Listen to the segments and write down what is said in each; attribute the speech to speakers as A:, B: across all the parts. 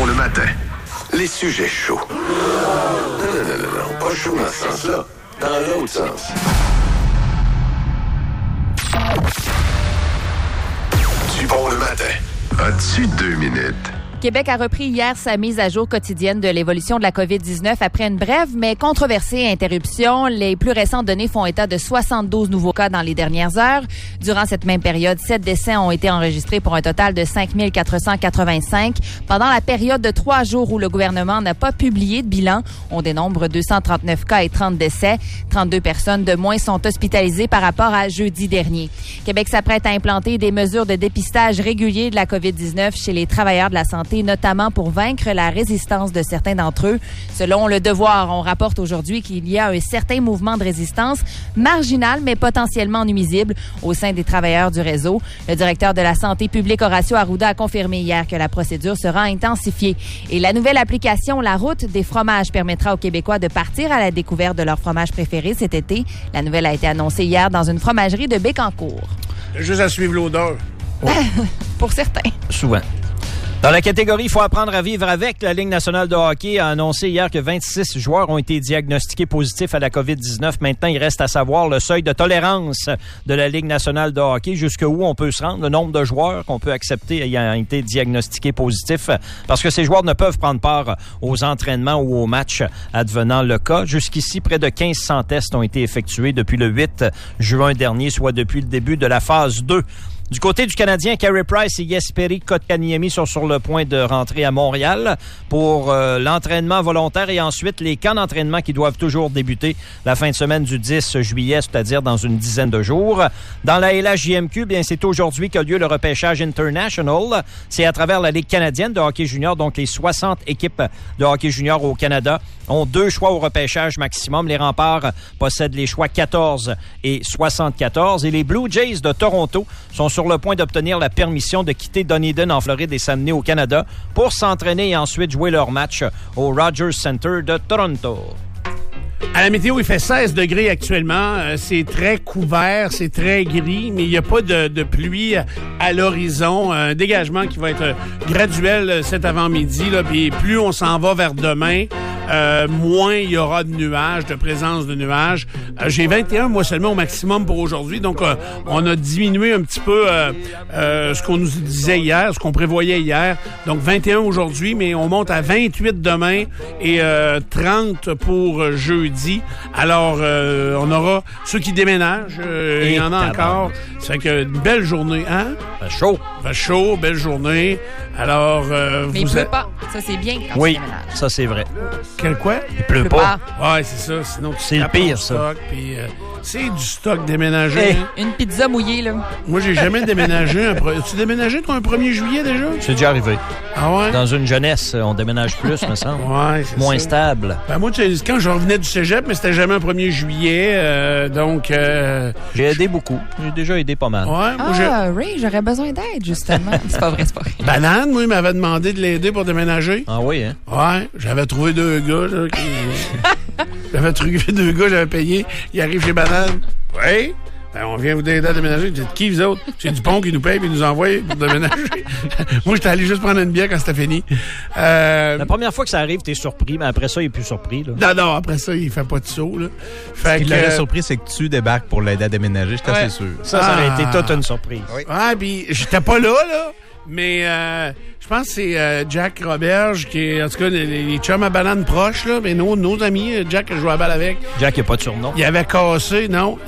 A: bon le matin. Les sujets chauds. Non, pas chaud dans ce sens-là. Dans l'autre sens. Du bon le matin. As-tu 2 minutes?
B: Québec a repris hier sa mise à jour quotidienne de l'évolution de la COVID-19 après une brève mais controversée interruption. Les plus récentes données font état de 72 nouveaux cas dans les dernières heures. Durant cette même période, 7 décès ont été enregistrés pour un total de 5 485. Pendant la période de 3 jours où le gouvernement n'a pas publié de bilan, on dénombre 239 cas et 30 décès. 32 personnes de moins sont hospitalisées par rapport à jeudi dernier. Québec s'apprête à implanter des mesures de dépistage régulier de la COVID-19 chez les travailleurs de la santé, notamment pour vaincre la résistance de certains d'entre eux. Selon Le Devoir, on rapporte aujourd'hui qu'il y a un certain mouvement de résistance marginal, mais potentiellement nuisible au sein des travailleurs du réseau. Le directeur de la santé publique, Horacio Arruda, a confirmé hier que la procédure sera intensifiée. Et la nouvelle application La Route des fromages permettra aux Québécois de partir à la découverte de leur fromage préféré cet été. La nouvelle a été annoncée hier dans une fromagerie de Bécancour.
C: Juste à suivre l'odeur.
B: Oh. Pour certains.
D: Souvent. Dans la catégorie « Il faut apprendre à vivre avec », la Ligue nationale de hockey a annoncé hier que 26 joueurs ont été diagnostiqués positifs à la COVID-19. Maintenant, il reste à savoir le seuil de tolérance de la Ligue nationale de hockey, jusqu'où on peut se rendre, le nombre de joueurs qu'on peut accepter ayant été diagnostiqués positifs, parce que ces joueurs ne peuvent prendre part aux entraînements ou aux matchs advenant le cas. Jusqu'ici, près de 1500 tests ont été effectués depuis le 8 juin dernier, soit depuis le début de la phase 2. Du côté du Canadien, Carey Price et Jesperi Kotkaniemi sont sur le point de rentrer à Montréal pour l'entraînement volontaire et ensuite les camps d'entraînement qui doivent toujours débuter la fin de semaine du 10 juillet, c'est-à-dire dans une dizaine de jours. Dans la LHJMQ, bien, c'est aujourd'hui qu'a lieu le repêchage international. C'est à travers la Ligue canadienne de hockey junior, donc les 60 équipes de hockey junior au Canada ont 2 choix au repêchage maximum. Les Remparts possèdent les choix 14 et 74 et les Blue Jays de Toronto sont sur le point d'obtenir la permission de quitter Dunedin en Floride et s'amener au Canada pour s'entraîner et ensuite jouer leur match au Rogers Centre de Toronto.
C: À la météo, il fait 16 degrés actuellement. C'est très couvert, c'est très gris, mais il n'y a pas de pluie à l'horizon. Un dégagement qui va être graduel cet avant-midi. Puis plus on s'en va vers demain, moins il y aura de nuages, de présence de nuages. J'ai 21, moi seulement au maximum pour aujourd'hui. Donc, on a diminué un petit peu ce qu'on nous disait hier, ce qu'on prévoyait hier. Donc, 21 aujourd'hui, mais on monte à 28 demain et 30 pour jeudi. Alors, on aura ceux qui déménagent. Il y en a encore. Ça fait que une belle journée, hein?
D: Fait chaud.
C: Fait chaud, belle journée. Alors,
B: mais il pleut pas. Ça, c'est bien quand
D: oui, ça, c'est vrai.
C: Quel quoi?
D: Il pleut pas.
C: Ouais, c'est ça. Sinon, tu
D: c'est le pire, ça.
C: Stock, puis, c'est du stock déménagé.
B: Hey, une pizza mouillée, là.
C: Moi, j'ai jamais déménagé. Tu déménagé, toi, un 1er juillet, déjà?
D: C'est déjà arrivé.
C: Ah ouais?
D: Dans une jeunesse, on déménage plus, me semble.
C: Ouais, c'est
D: moins
C: ça.
D: Stable.
C: Ben, moi, quand je revenais du cégep, mais c'était jamais un 1er juillet, donc...
D: J'ai aidé beaucoup. J'ai déjà aidé pas mal.
C: Ouais,
B: moi, Ray, j'aurais besoin d'aide, justement. C'est pas vrai, c'est pas vrai.
C: Banane, moi, il m'avait demandé de l'aider pour déménager.
D: Ah oui, hein?
C: Ouais, j'avais trouvé 2 gars, là, qui... j'avais payé. Il arrive chez Banane. Oui? Ben, on vient vous aider à déménager. Vous êtes qui, vous autres? C'est Dupont qui nous paye et nous envoie pour déménager. Moi, j'étais allé juste prendre une bière quand c'était fini.
D: La première fois que ça arrive, t'es surpris, mais après ça, il est plus surpris. Là.
C: Non, après ça, il fait pas de saut. Là.
E: Ce qui l'aurait surpris, c'est que tu débarques pour l'aider à déménager. J'étais assez sûr.
D: Ça aurait été toute une surprise.
C: Oui. Ouais, puis j'étais pas là. Mais je pense que c'est Jack Roberge qui est, en tout cas, les chums à banane proches, là, mais nos amis, Jack que je joue à la balle avec.
D: Jack, il n'y a pas de surnom.
C: Il avait cassé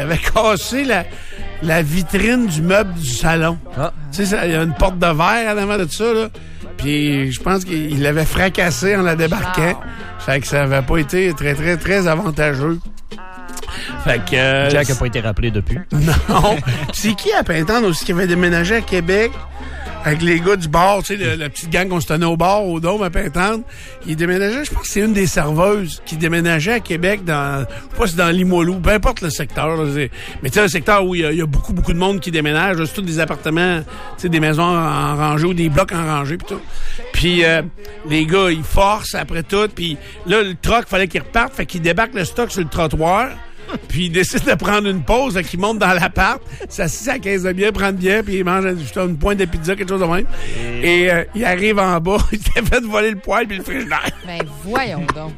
C: la vitrine du meuble du salon. Ah. Tu sais, il y a une porte de verre en avant de tout ça, là. Puis je pense qu'il l'avait fracassé en la débarquant. Wow. Fait que ça avait pas été très, très, très avantageux. Fait que...
D: Jack n'a pas été rappelé depuis.
C: Non. C'est qui à Pintendre aussi qui avait déménagé à Québec? Avec les gars du bar, tu sais, la petite gang qu'on se tenait au bar, au Dôme, à Pintendre. Il déménageait, je pense que c'est une des serveuses qui déménageait à Québec dans, je sais pas si c'est dans Limoilou, peu importe le secteur. Là, mais tu sais, un secteur où il y a beaucoup, beaucoup de monde qui déménage. C'est tous des appartements, tu sais, des maisons en rangée ou des blocs en rangée pis tout. Puis les gars, ils forcent après tout. Puis là, le truck, fallait qu'il reparte. Fait qu'ils débarquent le stock sur le trottoir. puis il décide de prendre une pause, fait qu'il monte dans l'appart, s'assied à la caisse de bière, prend une bière, puis il mange une pointe de pizza, quelque chose de même. Et il arrive en bas, il s'est fait voler le poêle puis le frigidaire.
B: Ben, voyons donc.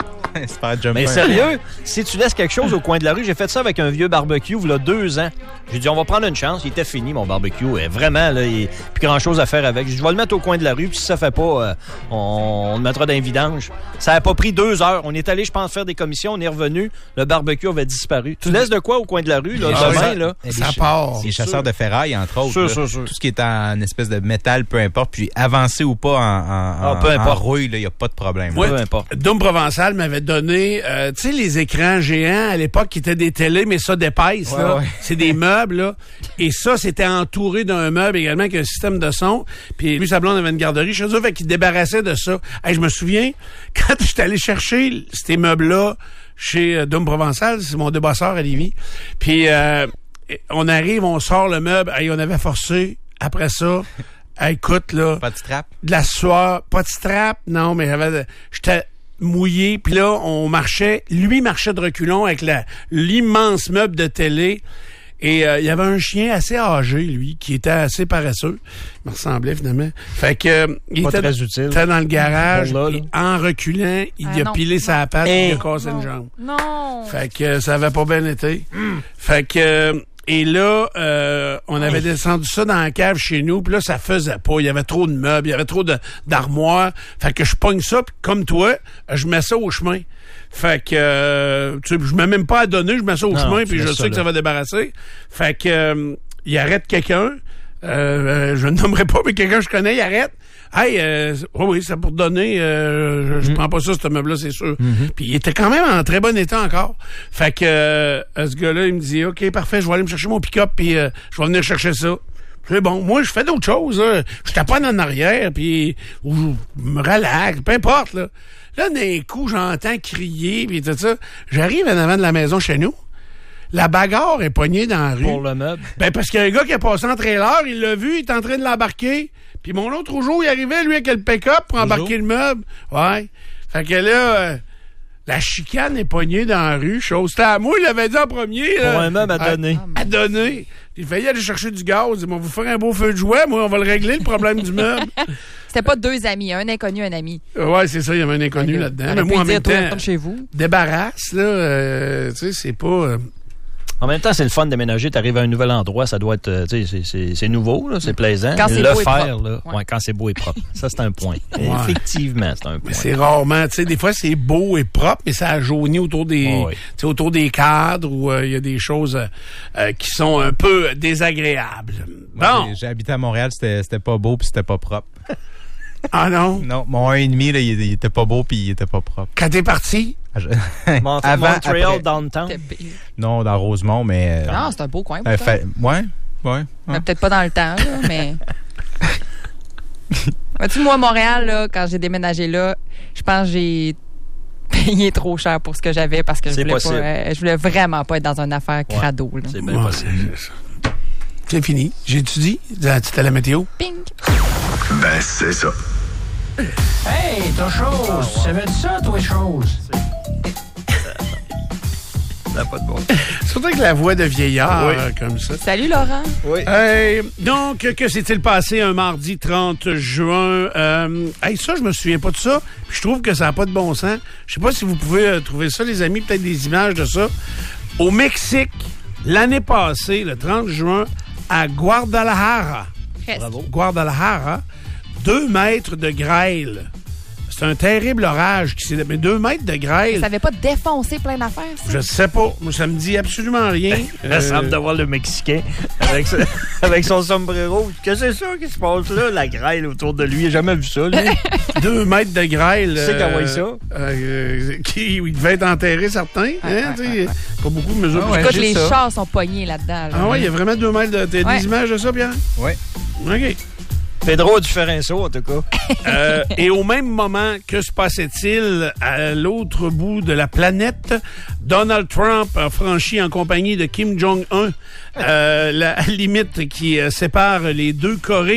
D: Mais sérieux, si tu laisses quelque chose au coin de la rue, j'ai fait ça avec un vieux barbecue il y a 2 ans. J'ai dit, on va prendre une chance. Il était fini, mon barbecue. Vraiment, là, il n'y a plus grand-chose à faire avec. J'ai dit, je vais le mettre au coin de la rue, puis si ça fait pas, on le mettra dans les vidanges. Ça n'a pas pris 2 heures. On est allé, je pense, faire des commissions. On est revenu. Le barbecue avait disparu. Tu laisses de quoi au coin de la rue, là, demain, là?
E: Ça part. Les chasseurs de ferraille, entre autres.
D: Sûr.
E: Tout ce qui est en espèce de métal, peu importe. Puis avancé ou pas en rouille, il n'y a pas de problème.
C: Ouais,
D: peu importe.
C: Dôme Provençal m'avait donné, tu sais, les écrans géants à l'époque qui étaient des télés, mais ça d'épaisse, là. Ouais. C'est des meubles, là. Et ça, c'était entouré d'un meuble également avec un système de son. Puis lui, sa blonde avait une garderie chez eux, fait qu'il débarrassait de ça. Hey, je me souviens, quand j'étais allé chercher ces meubles-là chez Dôme Provençal, c'est mon débosseur à Lévis. Puis on arrive, on sort le meuble. Hey, on avait forcé. Après ça, hey, écoute, là.
E: Pas de strap?
C: De la sueur. Pas de strap, non, mais j'étais mouillé, puis là, on marchait. Lui marchait de reculons avec l'immense meuble de télé. Et il y avait un chien assez âgé, lui, qui était assez paresseux. Il me ressemblait, finalement. Fait que il était dans le garage.
D: Là.
C: Et en reculant, il a pilé sa patte et il a cassé une jambe.
B: Non!
C: Fait que ça avait pas bien été. Fait que... Et là, on avait descendu ça dans la cave chez nous, puis là, ça faisait pas. Il y avait trop de meubles, il y avait trop d'armoires. Fait que je pogne ça, puis comme toi, je mets ça au chemin. Fait que, tu sais, je mets même pas à donner, je mets ça au chemin, puis je sais que ça va débarrasser. Fait que, il arrête quelqu'un. Je ne nommerai pas, mais quelqu'un que je connais, il arrête. Hey, oui, c'est pour donner. Je prends pas ça, ce meuble-là, c'est sûr. Puis il était quand même en très bon état encore. Fait que ce gars-là, il me dit, OK, parfait, je vais aller me chercher mon pick-up, puis je vais venir chercher ça. C'est bon. Moi, je fais d'autres choses. Là. Je taponne en arrière, puis je me relaxe, peu importe. Là, d'un coup, j'entends crier, puis tout ça. J'arrive en avant de la maison chez nous. La bagarre est poignée dans la rue.
D: Pour le meuble?
C: Ben, parce qu'il y a un gars qui est passé en trailer, il l'a vu, il est en train de l'embarquer. Puis mon autre jour, il arrivait, lui, avec le pick-up pour embarquer le meuble. Ouais. Fait que là, la chicane est poignée dans la rue. Chose. C'était à moi, il l'avait dit en premier. Là,
D: pour un meuble à donner.
C: À donner. Il fallait aller chercher du gaz. Il m'a dit, vous faire un beau feu de joie. Moi, on va le régler, le problème du meuble.
B: C'était pas 2 amis, un inconnu, un ami.
C: Ouais, c'est ça, il y avait un inconnu là-dedans. Mais moi, en même temps,
B: chez vous.
C: Débarrasse, là, tu sais, c'est pas...
D: En même temps, c'est le fun de déménager. Tu arrives à un nouvel endroit, ça doit être, tu sais, c'est nouveau, là, c'est plaisant.
B: Quand c'est beau et propre.
D: Là, ouais, quand c'est beau et propre. Ça, c'est un point. Ouais. Effectivement, c'est un point.
C: Mais c'est rarement, tu sais, des fois, c'est beau et propre, mais ça a jauni autour des, autour des cadres où il y a des choses qui sont un peu désagréables. Bon.
E: J'ai habité à Montréal, c'était pas beau puis c'était pas propre.
C: Ah non?
E: Non, mon 1,5, là, il était pas beau puis il était pas propre.
C: Quand t'es parti?
D: Montréal, downtown?
E: Non, dans Rosemont, mais...
B: Non, c'est un beau coin.
E: Ouais.
B: Peut-être pas dans le temps, là, mais... Vois-tu, moi, Montréal, là, quand j'ai déménagé là, je pense que j'ai payé trop cher pour ce que j'avais parce que je voulais vraiment pas être dans une affaire crado. Là.
D: C'est bien possible.
C: C'est fini. J'étudie. C'était à la météo.
B: Ping!
A: Ben, c'est ça.
F: Hey, t'as chose! Tu savais de ça, toi, chose?
D: Ça n'a pas de bon.
C: Surtout avec la voix de vieillard, comme ça.
B: Salut, Laurent.
C: Oui. Donc, que s'est-il passé un mardi 30 juin? Ça, je me souviens pas de ça. Puis je trouve que ça n'a pas de bon sens. Je sais pas si vous pouvez trouver ça, les amis, peut-être des images de ça. Au Mexique, l'année passée, le 30 juin, à Guadalajara.
B: Bravo.
C: Guadalajara, 2 mètres de grêle. C'est un terrible orage qui s'est... Mais 2 mètres de grêle...
B: Ça n'avait pas défoncé plein d'affaires, ça?
C: Je sais pas. Moi, ça me dit absolument rien.
D: Ça semble de voir le Mexicain avec son sombrero. Qu'est-ce que c'est ça qui se passe là? La grêle autour de lui. J'ai jamais vu ça, lui.
C: 2 mètres de grêle.
D: Tu sais qu'à voir ça?
C: Il devait être enterré, certains. Pas beaucoup de mesures.
B: Écoute, les chars sont pognés là-dedans. Là.
C: Ah ouais, il y a vraiment 2 mètres de... T'as des images de ça, Pierre?
E: Oui.
C: OK.
D: Pedro a dû faire un saut, en tout cas.
C: Et au même moment, que se passait-il à l'autre bout de la planète? Donald Trump a franchi en compagnie de Kim Jong-un la limite qui sépare les 2 Corées.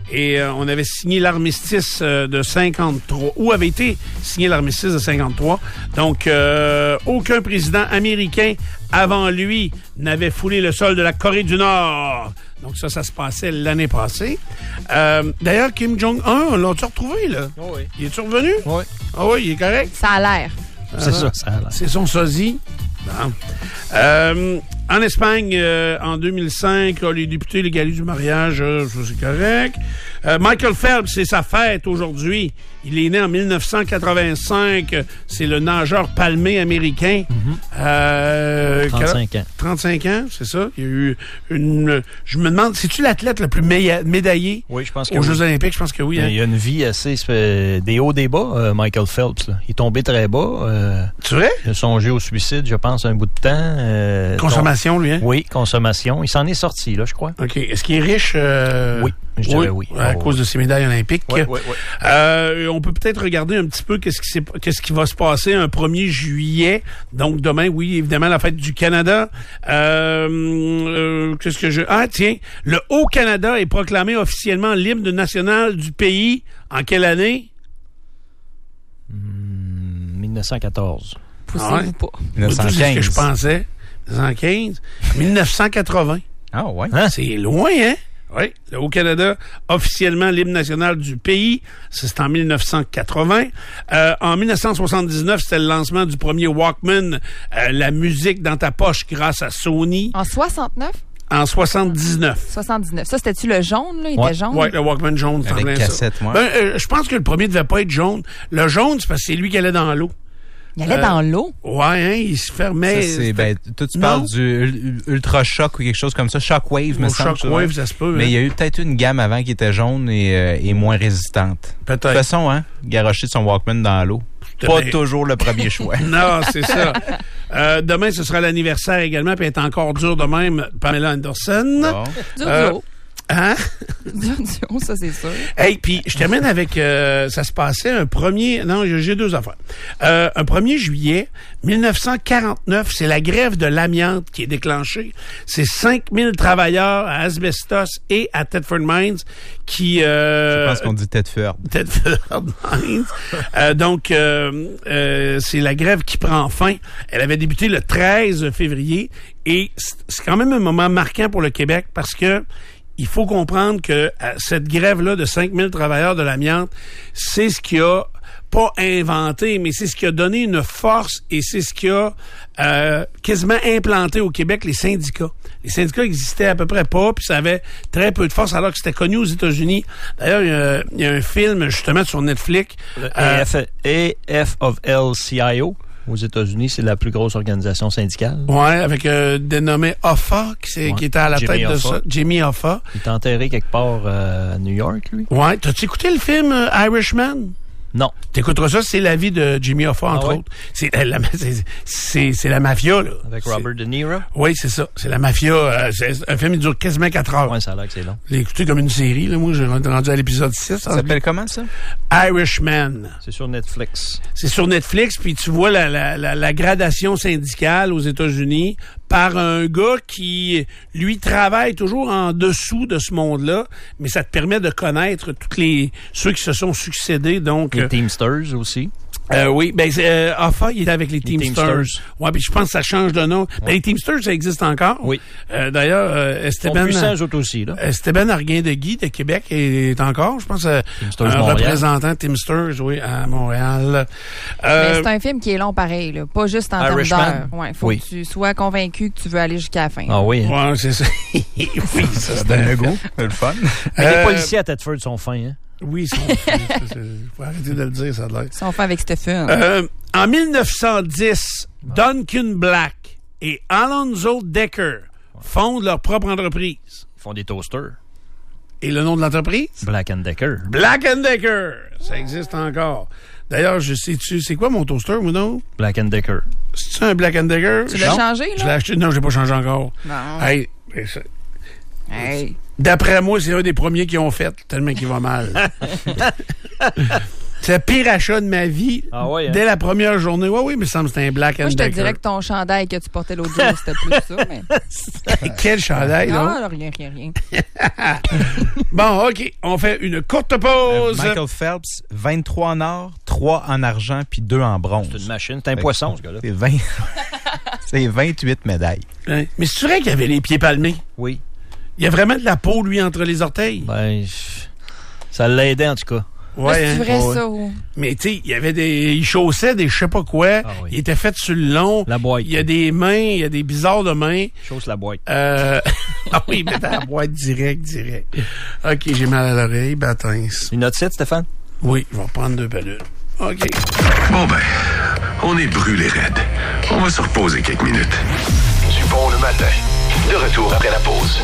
C: et on avait signé l'armistice de 53, où avait été signé l'armistice de 53. Donc, aucun président américain avant lui n'avait foulé le sol de la Corée du Nord. Donc ça se passait l'année passée. D'ailleurs, Kim Jong-un, on l'a-tu retrouvé, là?
D: Oh oui.
C: Il est-tu revenu?
D: Oui.
C: Ah oui, il est correct?
B: Ça a l'air.
D: C'est ça a l'air.
C: C'est son sosie. Bon. En Espagne, en 2005, les députés légalisent du mariage, ça c'est correct. Michael Phelps, c'est sa fête aujourd'hui. Il est né en 1985. C'est le nageur palmé américain.
D: 35 ans.
C: 35 ans, c'est ça. Il y a eu une... Je me demande, c'est-tu l'athlète le plus médaillé
D: oui, je pense que
C: aux
D: oui.
C: Jeux olympiques? Je pense que oui. Hein?
D: Il y a une vie assez... des hauts, des bas, Michael Phelps. Là. Il est tombé très bas.
C: C'est vrai?
D: Il a songé au suicide, je pense, un bout de temps.
C: Consommation, lui, hein?
D: Oui, consommation. Il s'en est sorti, là, je crois.
C: OK. Est-ce qu'il est riche?
D: Oui, je dirais oui.
C: À cause de ses médailles olympiques.
D: Oui.
C: On peut peut-être regarder un petit peu qu'est-ce qui va se passer un 1er juillet. Donc, demain, oui, évidemment, la fête du Canada. Qu'est-ce que je... Ah, tiens, le Haut-Canada est proclamé officiellement l'hymne national du pays. En quelle année?
D: 1914.
B: Poussez-vous pas.
E: 1915.
C: C'est ce que je pensais. 1915. 1980.
E: Ah ouais?
D: Hein?
C: C'est loin, hein? Oui, le Haut-Canada, officiellement l'hymne national du pays, c'est en 1980. En 1979, c'était le lancement du premier Walkman, la musique dans ta poche grâce à Sony.
B: En 69?
C: En 79.
B: 79. Ça, c'était-tu le jaune, là? Il était jaune?
C: Oui, le Walkman jaune.
E: Avec
C: semblait
E: cassette,
C: ça.
E: moi.
C: Je pense que le premier devait pas être jaune. Le jaune, c'est parce que c'est lui qui allait dans l'eau.
B: Il allait dans l'eau?
C: Ouais, hein, il se fermait.
E: Ça, toi, tu parles du Ultra Shock ou quelque chose comme ça. Shockwave, me semble.
C: Shockwave, ça se peut.
E: Mais
C: hein.
E: il y a eu peut-être une gamme avant qui était jaune et moins résistante.
C: Peut-être.
E: De toute façon, hein, garocher son Walkman dans l'eau. Pas toujours le premier choix.
C: Non, c'est ça. Demain, ce sera l'anniversaire également, puis elle est encore dure de même, Pamela Anderson.
E: Bon.
B: Dur.
C: Hein?
B: Dur, ça, c'est sûr.
C: Hey, puis je termine avec... ça se passait un 1er... Non, j'ai deux affaires. Un 1er juillet 1949, c'est la grève de l'amiante qui est déclenchée. C'est 5000 travailleurs à Asbestos et à Thetford Mines qui...
E: Je pense qu'on dit Thetford.
C: Thetford Mines. Donc, c'est la grève qui prend fin. Elle avait débuté le 13 février et c'est quand même un moment marquant pour le Québec parce que il faut comprendre que cette grève-là de 5000 travailleurs de l'amiante, c'est ce qui a pas inventé, mais c'est ce qui a donné une force et c'est ce qui a quasiment implanté au Québec les syndicats. Les syndicats existaient à peu près pas, puis ça avait très peu de force alors que c'était connu aux États-Unis. D'ailleurs, il y a un film justement sur Netflix.
D: AFL-CIO. Aux États-Unis, c'est la plus grosse organisation syndicale.
C: Ouais, avec dénommé Hoffa, qui était à la tête de ça. Jimmy Hoffa.
D: Il est enterré quelque part à New York, lui.
C: Ouais. T'as-tu écouté le film Irishman?
D: Non.
C: T'écouteras ça, c'est la vie de Jimmy Hoffa, entre autres. C'est la mafia, là.
D: Avec Robert De Niro?
C: Oui, c'est ça. C'est la mafia. C'est un film qui dure quasiment 4 heures.
D: Ouais, ça a l'air que c'est long.
C: Je l'ai écouté comme une série, là. Moi, j'ai rendu à l'épisode 6.
E: Ça s'appelle comment, ça?
C: Irishman.
D: C'est sur Netflix.
C: C'est sur Netflix, puis tu vois la gradation syndicale aux États-Unis par un gars qui, lui, travaille toujours en dessous de ce monde-là, mais ça te permet de connaître ceux qui se sont succédés, donc...
D: Les Teamsters aussi.
C: Oui, Hoffa, il est avec les Teamsters. Ouais, puis je pense que ça change de nom. Ben, les Teamsters, ça existe encore.
D: Oui.
C: D'ailleurs, Esteban...
D: aussi, là.
C: Esteban Arguin-de-Guy de Québec est encore, je pense, un représentant Teamsters, oui, à Montréal.
B: Mais c'est un film qui est long pareil, là. Pas juste en termes d'heures. Ouais, faut
D: oui.
B: que tu sois convaincu que tu veux aller jusqu'à la fin.
D: Ah oui.
C: Ouais, c'est ça. Oui,
E: ça donne le goût. C'est le fun.
D: Les policiers à Thetford sont fins, hein?
C: Oui, il faut arrêter de le dire, ça a l'air.
B: Ils sont faits avec Stephen.
C: En 1910, Duncan Black et Alonzo Decker fondent leur propre entreprise.
D: Ils font des toasters.
C: Et le nom de l'entreprise?
D: Black & Decker.
C: Black & Decker. Ça existe encore. D'ailleurs, c'est quoi mon toaster, ou non?
D: Black & Decker.
C: C'est-tu un Black & Decker?
B: Tu l'as changé, là?
C: Je l'ai acheté. Non, je l'ai pas changé encore.
B: Non.
C: D'après moi, c'est un des premiers qu'ils ont fait, tellement qu'il va mal. C'est le pire achat de ma vie.
D: Ah ouais, hein?
C: Dès la première journée. Oui, mais ça me semble que c'était un Black &
B: Moi, je te
C: Decker.
B: dirais que ton chandail que tu portais l'autre jour, c'était plus ça. Mais...
C: Quel chandail, là?
B: Non, rien.
C: Bon, OK. On fait une courte pause.
E: Michael Phelps, 23 en or, 3 en argent, puis 2 en bronze.
D: C'est une machine. C'est un poisson, ce gars-là.
E: C'est 20... C'est 28 médailles.
C: Hein? Mais c'est vrai qu'il avait les pieds palmés.
D: Oui.
C: Il y a vraiment de la peau, lui, entre les orteils.
D: Ben, ça l'aidait, en tout cas.
C: Ouais,
B: c'est
C: hein?
B: vrai,
C: Ouais.
B: ça. Ou...
C: Mais tu sais, il chaussait des je sais pas quoi.
D: Ah oui.
C: Il était fait sur le long.
D: La boîte.
C: Il y a des mains, il y a des bizarres de mains.
D: Chausse la boîte.
C: Ah oui, il mettait la boîte direct. OK, j'ai mal à l'oreille, bâtins.
D: Une autre site, Stéphane?
C: Oui, je vais prendre 2 pellules. OK.
A: Bon ben, on est brûlés raides. On va se reposer quelques minutes. Du bon le matin. De retour après la pause.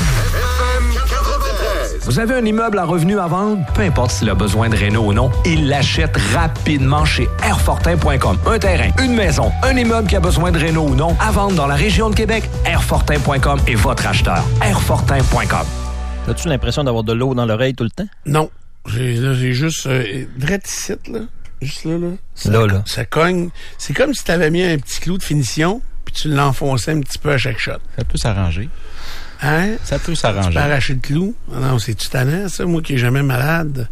G: Vous avez un immeuble à revenu à vendre? Peu importe s'il a besoin de réno ou non, il l'achète rapidement chez Airfortin.com. Un terrain, une maison, un immeuble qui a besoin de réno ou non, à vendre dans la région de Québec, Airfortin.com est votre acheteur. Airfortin.com.
D: As-tu l'impression d'avoir de l'eau dans l'oreille tout le temps?
C: Non. J'ai juste... drette ici, là. Juste là.
D: Là.
C: Ça cogne. C'est comme si tu avais mis un petit clou de finition puis tu l'enfonçais un petit peu à chaque shot.
E: Ça peut s'arranger.
C: Hein?
E: Ça peut
C: Tu
E: s'arranger.
C: peux arracher le clou. Ah non, c'est-tu tannant, ça? Moi qui est jamais malade.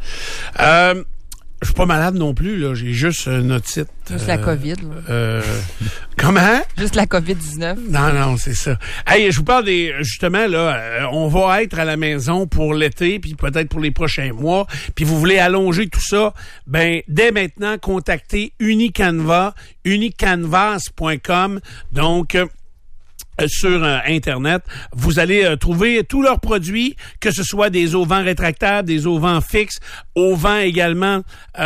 C: Je suis pas malade non plus, là. J'ai juste une otite.
B: Juste la COVID, là.
C: Comment?
B: Juste la COVID-19.
C: Non, c'est ça. Hey, je vous parle justement, là, on va être à la maison pour l'été, puis peut-être pour les prochains mois, puis vous voulez allonger tout ça, ben, dès maintenant, contactez Unicanva, unicanvas.com. Donc, sur Internet, vous allez trouver tous leurs produits, que ce soit des auvents rétractables, des auvents fixes, auvents également, il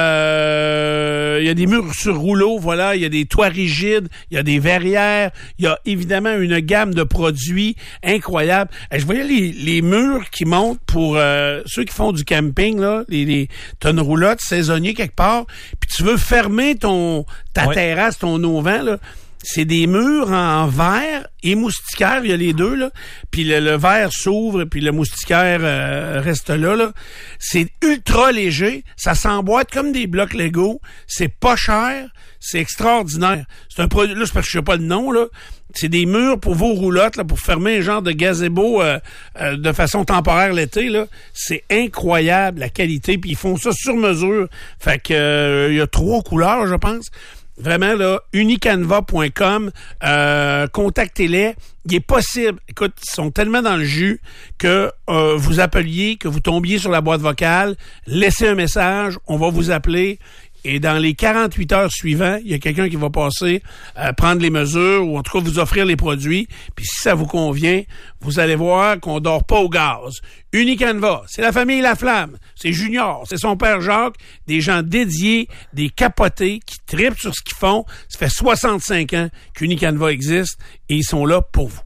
C: y a des murs sur rouleau, voilà, il y a des toits rigides, il y a des verrières, il y a évidemment une gamme de produits incroyables. Je voyais les murs qui montent pour ceux qui font du camping, là, t'as une roulotte saisonnier quelque part, puis tu veux fermer ta terrasse, ton auvent, là. C'est des murs en verre et moustiquaire, il y a les deux, là. Puis le verre s'ouvre, puis le moustiquaire reste là. C'est ultra léger, ça s'emboîte comme des blocs Lego, c'est pas cher, c'est extraordinaire. C'est un produit, là, c'est parce que je sais pas le nom, là. C'est des murs pour vos roulottes, là, pour fermer un genre de gazebo de façon temporaire l'été, là. C'est incroyable, la qualité, puis ils font ça sur mesure. Fait que il y a 3 couleurs, je pense. Vraiment, là, unicanva.com, contactez-les. Il est possible, écoute, ils sont tellement dans le jus que vous appeliez, que vous tombiez sur la boîte vocale, laissez un message, on va vous appeler. Et dans les 48 heures suivantes, il y a quelqu'un qui va passer, prendre les mesures ou en tout cas vous offrir les produits. Puis si ça vous convient, vous allez voir qu'on dort pas au gaz. Unicanva, c'est la famille Laflamme, c'est Junior, c'est son père Jacques, des gens dédiés, des capotés qui trippent sur ce qu'ils font. Ça fait 65 ans qu'Unicanva existe et ils sont là pour vous.